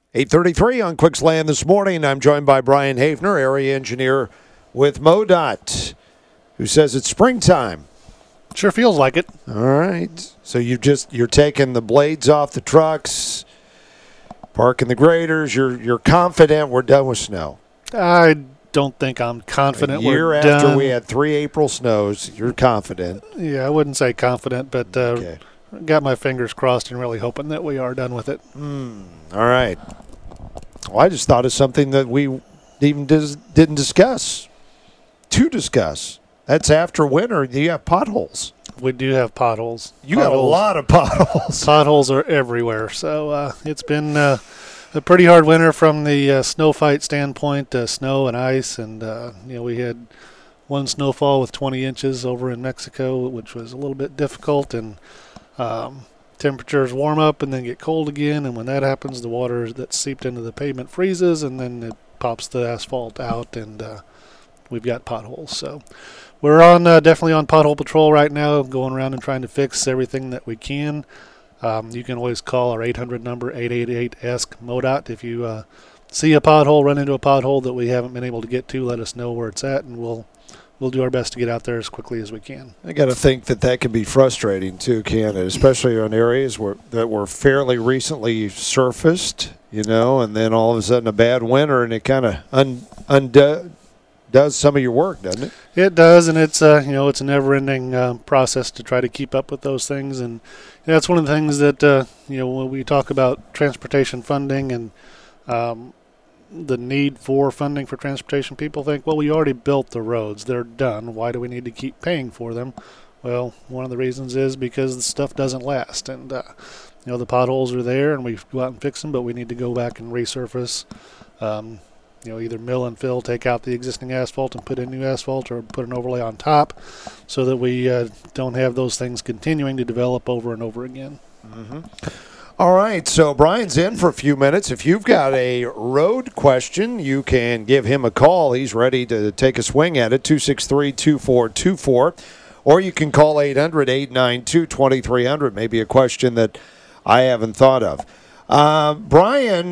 8:33 on Quicksland this morning. I'm joined by Brian Hafner, area engineer with MoDOT, who says it's springtime. Sure feels like it. All right. So you're taking the blades off the trucks, parking the graders. You're confident we're done with snow. I don't think I'm confident we're we're done. After done. we had 3 April snows, you're confident. Yeah, I wouldn't say confident, but Okay. got my fingers crossed and really hoping that we are done with it. All right. Well, I just thought of something that we even didn't discuss. To discuss. That's after winter. You have potholes. We do have potholes. You got a lot of potholes. Potholes are everywhere. So it's been a pretty hard winter from the snow fight standpoint, snow and ice. And, we had one snowfall with 20 inches over in Mexico, which was a little bit difficult. And temperatures warm up and then get cold again. And when that happens, the water that's seeped into the pavement freezes, and then it pops the asphalt out, and we've got potholes. So we're on definitely on pothole patrol right now, going around and trying to fix everything that we can. You can always call our 800 number, 888-ASK-MoDOT. If you see a pothole, run into a pothole that we haven't been able to get to, let us know where it's at, and we'll do our best to get out there as quickly as we can. I got to think that can be frustrating too, can it? Especially on areas that were fairly recently surfaced, and then all of a sudden a bad winter, and it kind of does some of your work, doesn't it? It does, and it's it's a never-ending process to try to keep up with those things, and that's one of the things that when we talk about transportation funding and the need for funding for transportation, people think, well, we already built the roads, they're done. Why do we need to keep paying for them? Well, one of the reasons is because the stuff doesn't last, and the potholes are there, and we go out and fix them, but we need to go back and resurface. Either mill and fill, take out the existing asphalt and put in new asphalt, or put an overlay on top, so that we don't have those things continuing to develop over and over again. Mm-hmm. All right, so Brian's in for a few minutes. If you've got a road question, you can give him a call. He's ready to take a swing at it, 263-2424. Or you can call 800-892-2300, maybe a question that I haven't thought of. Brian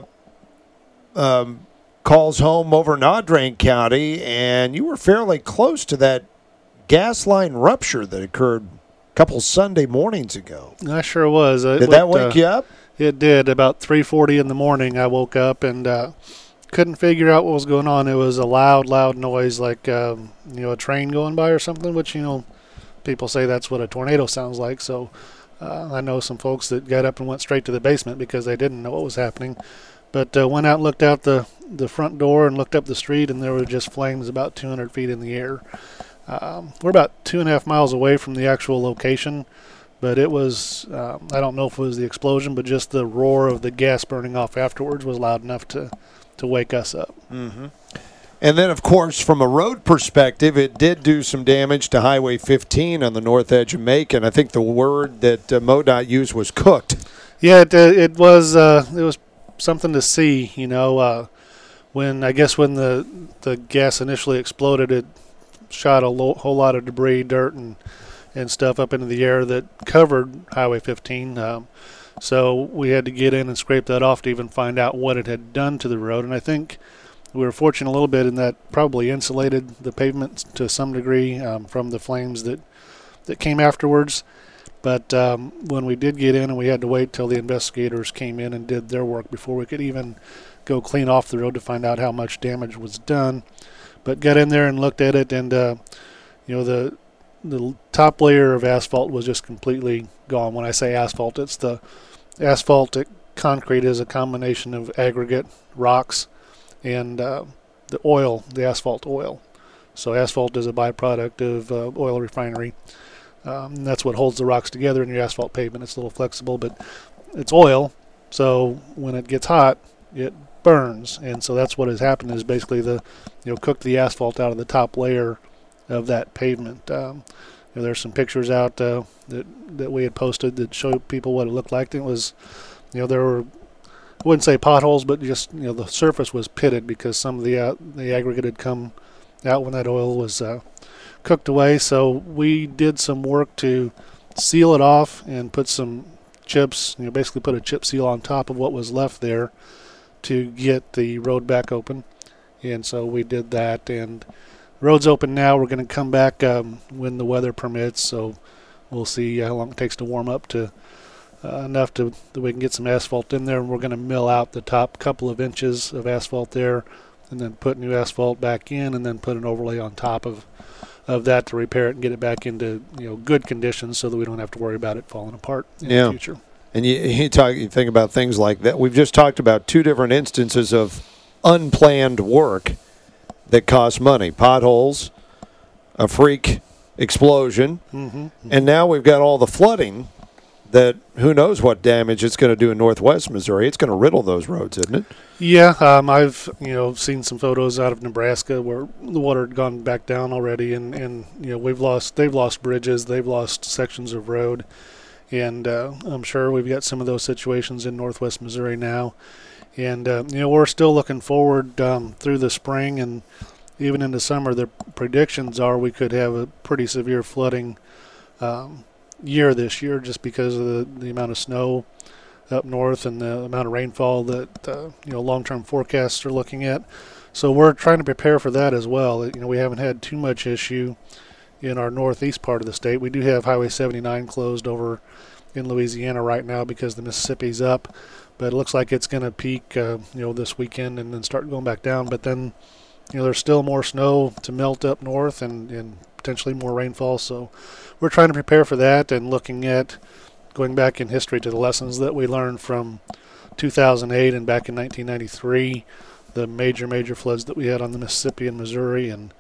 calls home over in Audrain County, and you were fairly close to that gas line rupture that occurred couple Sunday mornings ago. I sure was. Did that wake you up? It did. About 3:40 in the morning, I woke up and couldn't figure out what was going on. It was a loud noise, like a train going by or something, which people say that's what a tornado sounds like. So I know some folks that got up and went straight to the basement because they didn't know what was happening. But went out and looked out the front door and looked up the street, and there were just flames about 200 feet in the air. We're about 2.5 miles away from the actual location, but it was, I don't know if it was the explosion, but just the roar of the gas burning off afterwards was loud enough to wake us up. Mm-hmm. And then, of course, from a road perspective, it did do some damage to Highway 15 on the north edge of Macon. I think the word that MoDOT used was cooked. Yeah, it was something to see, when the gas initially exploded, it shot a whole lot of debris, dirt, and stuff up into the air that covered Highway 15. So we had to get in and scrape that off to even find out what it had done to the road. And I think we were fortunate a little bit in that probably insulated the pavement to some degree from the flames that came afterwards. But when we did get in, and we had to wait till the investigators came in and did their work before we could even go clean off the road to find out how much damage was done. But got in there and looked at it, and the top layer of asphalt was just completely gone. When I say asphalt, it's the asphalt. Concrete is a combination of aggregate, rocks, and the asphalt oil. So asphalt is a byproduct of oil refinery. That's what holds the rocks together in your asphalt pavement. It's a little flexible, but it's oil. So when it gets hot, it burns, and so that's what has happened, is basically cooked the asphalt out of the top layer of that pavement. There's some pictures out that we had posted that show people what it looked like. It was, there were, I wouldn't say potholes, but just the surface was pitted because some of the aggregate had come out when that oil was cooked away. So we did some work to seal it off and put some chips, basically put a chip seal on top of what was left there to get the road back open. And so we did that, and the road's open now. We're going to come back when the weather permits, so we'll see how long it takes to warm up to enough that we can get some asphalt in there, and we're going to mill out the top couple of inches of asphalt there and then put new asphalt back in and then put an overlay on top of that to repair it and get it back into good conditions so that we don't have to worry about it falling apart in the future. And you think about things like that. We've just talked about two different instances of unplanned work that costs money. Potholes, a freak explosion, and now we've got all the flooding that who knows what damage it's going to do in northwest Missouri. It's going to riddle those roads, isn't it? Yeah, I've seen some photos out of Nebraska where the water had gone back down already, and they've lost bridges, they've lost sections of road, and I'm sure we've got some of those situations in northwest Missouri now, and we're still looking forward through the spring and even into summer. The predictions are we could have a pretty severe flooding year this year just because of the amount of snow up north and the amount of rainfall that long-term forecasts are looking at. So we're trying to prepare for that as well. We haven't had too much issue in our northeast part of the state. We do have Highway 79 closed over in Louisiana right now because the Mississippi's up, but it looks like it's going to peak this weekend and then start going back down. But then there's still more snow to melt up north and potentially more rainfall. So we're trying to prepare for that and looking at going back in history to the lessons that we learned from 2008 and back in 1993, the major floods that we had on the Mississippi and Missouri, and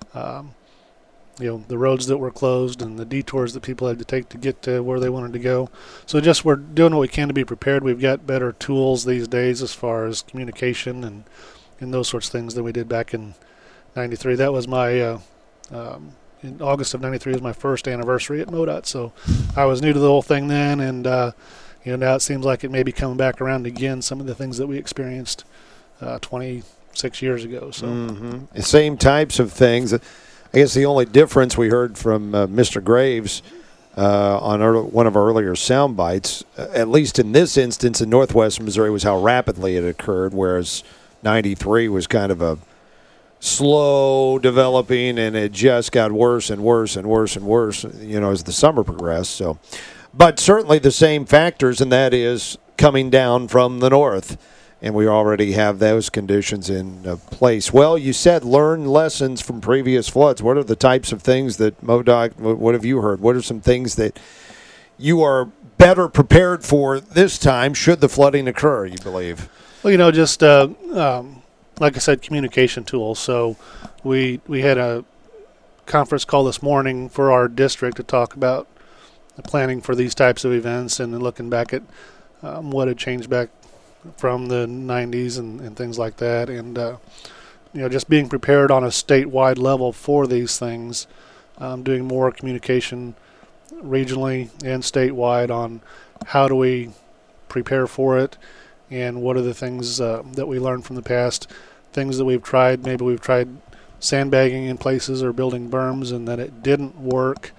the roads that were closed and the detours that people had to take to get to where they wanted to go. So just we're doing what we can to be prepared. We've got better tools these days as far as communication and those sorts of things than we did back in 93. That was my in August of 93 was my first anniversary at MoDOT, so I was new to the whole thing then, and now it seems like it may be coming back around again, some of the things that we experienced 26 years ago. So the same types of things. I guess the only difference we heard from Mr. Graves on one of our earlier sound bites, at least in this instance in northwest Missouri, was how rapidly it occurred, whereas 93 was kind of a slow developing, and it just got worse and worse and worse and worse, as the summer progressed. So, but certainly the same factors, and that is coming down from the north, and we already have those conditions in place. Well, you said learn lessons from previous floods. What are the types of things that MoDOT, what have you heard? What are some things that you are better prepared for this time should the flooding occur, you believe? Well, just like I said, communication tools. So we had a conference call this morning for our district to talk about the planning for these types of events and then looking back at what had changed back from the 90s and things like that. And, just being prepared on a statewide level for these things, doing more communication regionally and statewide on how do we prepare for it. And what are the things that we learned from the past, things that we've tried. Maybe we've tried sandbagging in places or building berms and that it didn't work.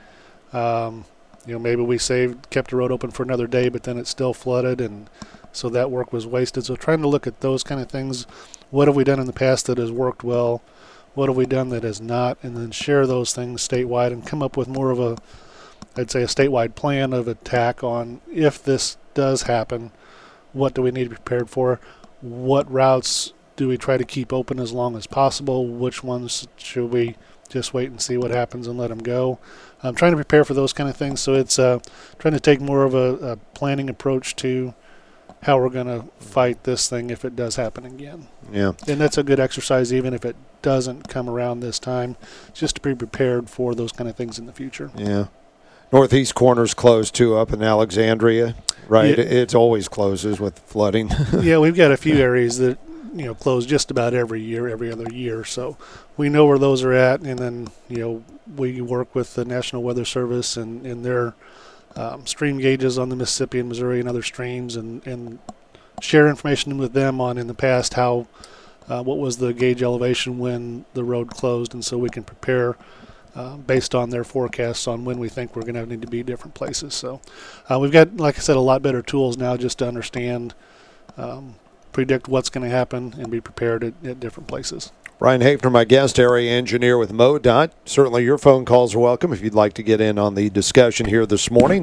Maybe we kept the road open for another day, but then it still flooded, and so that work was wasted. So trying to look at those kind of things. What have we done in the past that has worked well? What have we done that has not? And then share those things statewide and come up with more of a statewide plan of attack on if this does happen. What do we need to be prepared for? What routes do we try to keep open as long as possible? Which ones should we just wait and see what happens and let them go? I'm trying to prepare for those kind of things. So it's trying to take more of a planning approach to how we're going to fight this thing if it does happen again. Yeah. And that's a good exercise even if it doesn't come around this time, just to be prepared for those kind of things in the future. Yeah. Northeast corner's closed, too, up in Alexandria, right? Yeah. It always closes with flooding. Yeah, we've got a few areas that, close just about every other year. So we know where those are at, and then, we work with the National Weather Service and their stream gauges on the Mississippi and Missouri and other streams and share information with them on in the past how what was the gauge elevation when the road closed, and so we can prepare based on their forecasts on when we think we're going to need to be at different places. So we've got, like I said, a lot better tools now just to understand, predict what's going to happen, and be prepared at different places. Brian Hafner, my guest, area engineer with MoDOT. Certainly your phone calls are welcome if you'd like to get in on the discussion here this morning,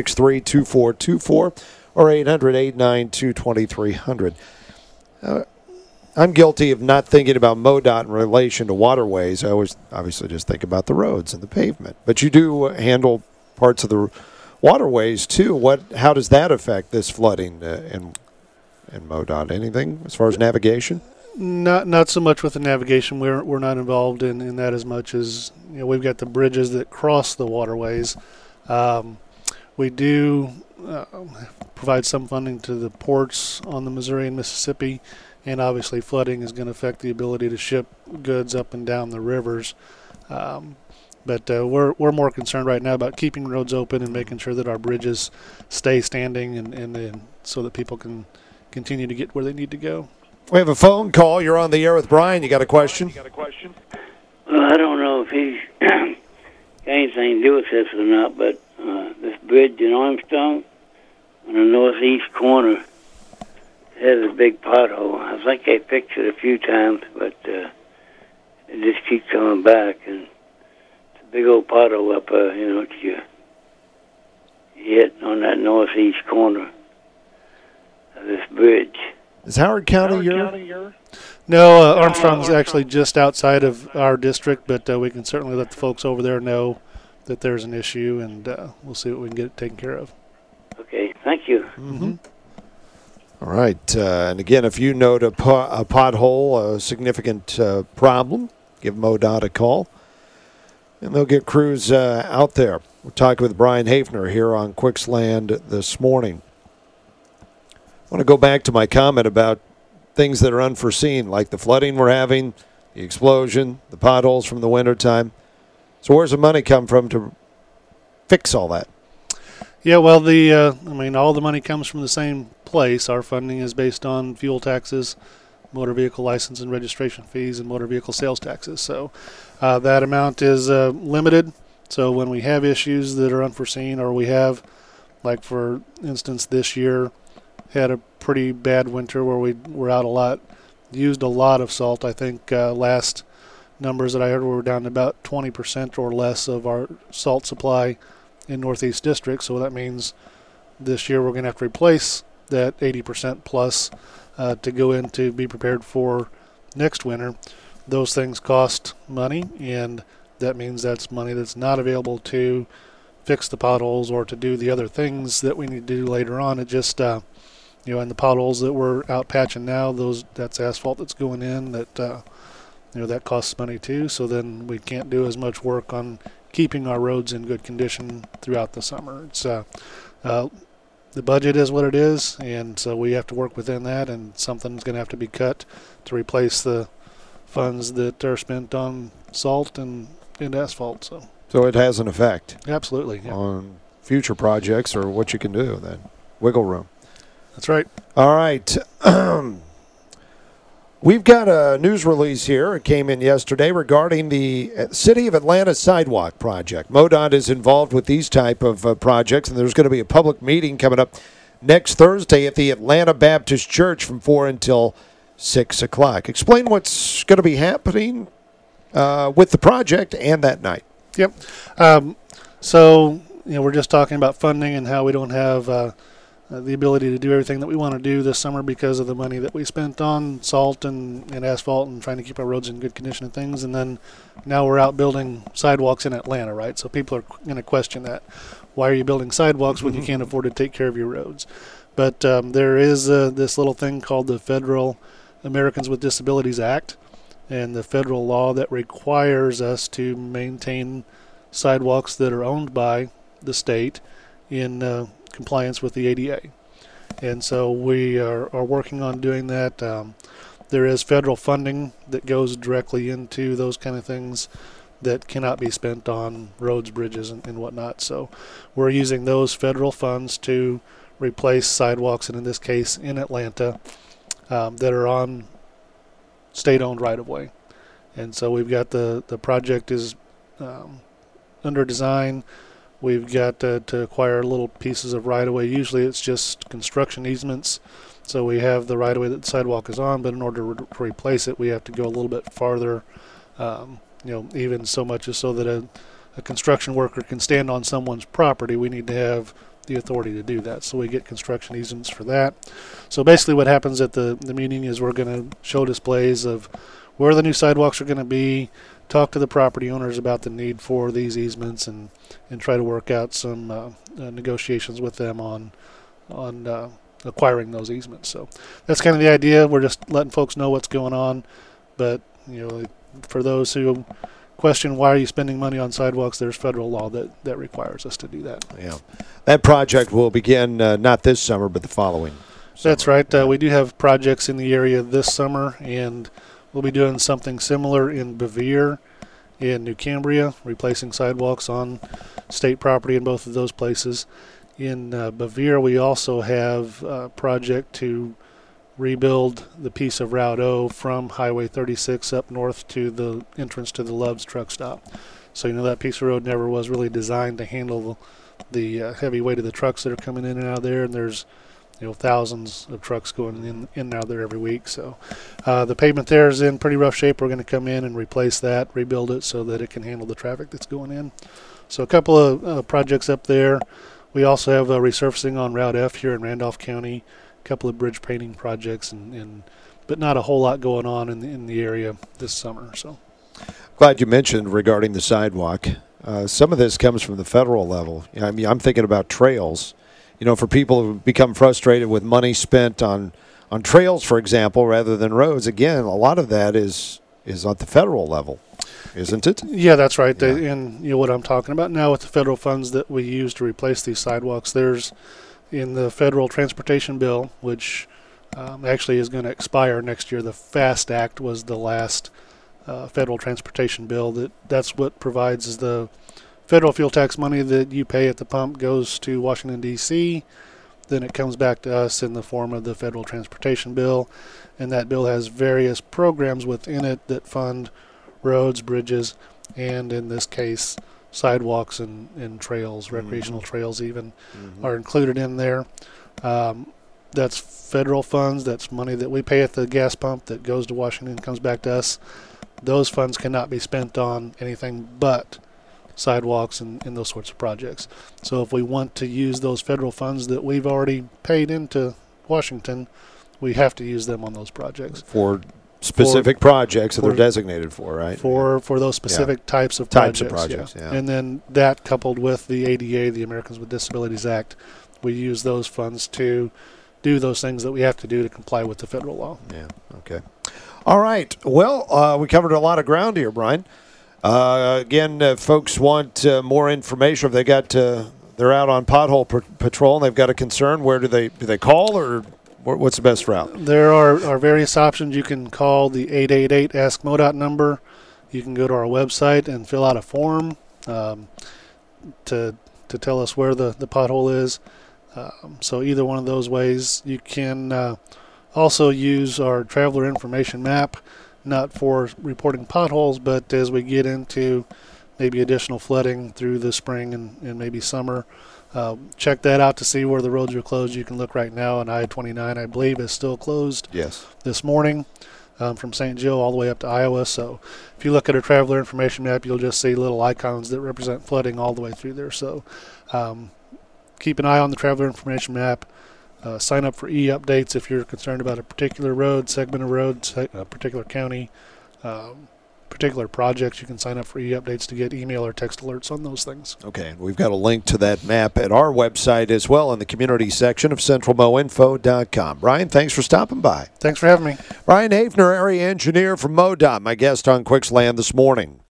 263-2424 or 800-892-2300. I'm guilty of not thinking about MoDOT in relation to waterways. I always obviously just think about the roads and the pavement. But you do handle parts of the waterways too. How does that affect this flooding in MoDOT? Anything as far as navigation? Not so much with the navigation. We're not involved in that as much as, we've got the bridges that cross the waterways. We do provide some funding to the ports on the Missouri and Mississippi. And obviously flooding is going to affect the ability to ship goods up and down the rivers. But we're more concerned right now about keeping roads open and making sure that our bridges stay standing and so that people can continue to get where they need to go. We have a phone call. You're on the air with Brian. You got a question? Well, I don't know if he's got anything to do with this or not, but this bridge in Armstrong on the northeast corner has a big pothole. I think I fixed it a few times, but it just keeps coming back. And it's a big old pothole up, that you hit on that northeast corner of this bridge. Is Howard County your? No, Armstrong's actually just outside of our district, but we can certainly let the folks over there know that there's an issue, and we'll see what we can get it taken care of. Okay, thank you. Mm-hmm. All right. And again, if you note a pothole, a significant problem, give MoDOT a call, and they'll get crews out there. We're talking with Brian Hafner here on Quicksland this morning. I want to go back to my comment about things that are unforeseen, like the flooding we're having, the explosion, the potholes from the wintertime. So where's the money come from to fix all that? Yeah, well, all the money comes from the same place. Our funding is based on fuel taxes, motor vehicle license and registration fees, and motor vehicle sales taxes. So that amount is limited. So when we have issues that are unforeseen, or we have, like for instance this year, had a pretty bad winter where we were out a lot, used a lot of salt. I think last numbers that I heard were down to about 20% or less of our salt supply in Northeast District. So that means this year we're going to have to replace that 80% plus to go in to be prepared for next winter. Those things cost money, and that means that's money that's not available to fix the potholes or to do the other things that we need to do later on. It just and the potholes that we're out patching now, that's asphalt that's going in that that costs money too. So then we can't do as much work on keeping our roads in good condition throughout the summer. It's the budget is what it is, and so we have to work within that, and something's going to have to be cut to replace the funds that are spent on salt and asphalt. So it has an effect. Absolutely, yeah. On future projects or what you can do then. Wiggle room. That's right. All right. We've got a news release here. It came in yesterday regarding the City of Atlanta sidewalk project. MoDOT is involved with these type of projects, and there's going to be a public meeting coming up next Thursday at the Atlanta Baptist Church from 4 until 6 o'clock. Explain what's going to be happening with the project and that night. Yep. So, we're just talking about funding and how we don't have the ability to do everything that we want to do this summer because of the money that we spent on salt and asphalt and trying to keep our roads in good condition and things. And then now we're out building sidewalks in Atlanta, right? So people are going to question that. Why are you building sidewalks when you can't afford to take care of your roads? But there is this little thing called the Federal Americans with Disabilities Act, and the federal law that requires us to maintain sidewalks that are owned by the state in compliance with the ADA. And so we are working on doing that. There is federal funding that goes directly into those kind of things that cannot be spent on roads, bridges, and whatnot. So we're using those federal funds to replace sidewalks, and in this case in Atlanta, that are on state-owned right-of-way. And so we've got the project is under design. We've got to acquire little pieces of right-of-way. Usually it's just construction easements. So we have the right-of-way that the sidewalk is on, but in order to replace it, we have to go a little bit farther, even so much as so that a construction worker can stand on someone's property. We need to have the authority to do that. So we get construction easements for that. So basically what happens at the meeting is we're going to show displays of where the new sidewalks are going to be, talk to the property owners about the need for these easements, and try to work out some negotiations with them on acquiring those easements. So that's kind of the idea. We're just letting folks know what's going on. But for those who question why are you spending money on sidewalks, there's federal law that requires us to do that. Yeah, that project will begin not this summer, but the following summer. That's right. We do have projects in the area this summer, and we'll be doing something similar in Bevier, in New Cambria, replacing sidewalks on state property in both of those places. In Bevier, we also have a project to rebuild the piece of Route O from Highway 36 up north to the entrance to the Love's truck stop. So that piece of road never was really designed to handle the heavy weight of the trucks that are coming in and out of there, and there's thousands of trucks going in and out there every week. So the pavement there is in pretty rough shape. We're going to come in and replace that, rebuild it so that it can handle the traffic that's going in. So a couple of projects up there. We also have resurfacing on Route F here in Randolph County, a couple of bridge painting projects, but not a whole lot going on in the area this summer. So glad you mentioned regarding the sidewalk. Some of this comes from the federal level. I mean, I'm thinking about trails. For people who become frustrated with money spent on trails, for example, rather than roads, again, a lot of that is at the federal level, isn't it? Yeah, that's right. Yeah. And what I'm talking about now with the federal funds that we use to replace these sidewalks, there's in the federal transportation bill, which actually is going to expire next year. The FAST Act was the last federal transportation bill. That's what provides is the federal fuel tax money that you pay at the pump goes to Washington, D.C., then it comes back to us in the form of the federal transportation bill, and that bill has various programs within it that fund roads, bridges, and in this case, sidewalks and trails, recreational trails even, are included in there. That's federal funds. That's money that we pay at the gas pump that goes to Washington and comes back to us. Those funds cannot be spent on anything but sidewalks and those sorts of projects. So if we want to use those federal funds that we've already paid into Washington, we have to use them on those projects. For specific projects that they're designated for, right? For those specific types of projects. Yeah. And then that coupled with the ADA, the Americans with Disabilities Act, we use those funds to do those things that we have to do to comply with the federal law. Yeah, okay. All right. Well, we covered a lot of ground here, Brian. Again, folks want more information. If they got, they're out on pothole patrol and they've got a concern, where do they call, or what's the best route? There are various options. You can call the 888 Ask MoDOT number. You can go to our website and fill out a form to tell us where the pothole is. So either one of those ways. You can also use our traveler information map, not for reporting potholes, but as we get into maybe additional flooding through the spring and maybe summer, check that out to see where the roads are closed. You can look right now, and I-29, I believe, is still closed. Yes. This morning from St. Joe all the way up to Iowa. So if you look at our traveler information map, you'll just see little icons that represent flooding all the way through there. So keep an eye on the traveler information map. Sign up for e-updates if you're concerned about a particular road, segment of road, a particular county, particular projects. You can sign up for e-updates to get email or text alerts on those things. Okay, and we've got a link to that map at our website as well in the community section of centralmoinfo.com. Brian, thanks for stopping by. Thanks for having me. Brian Haefner, area engineer from MoDOT, my guest on Quicks Land this morning.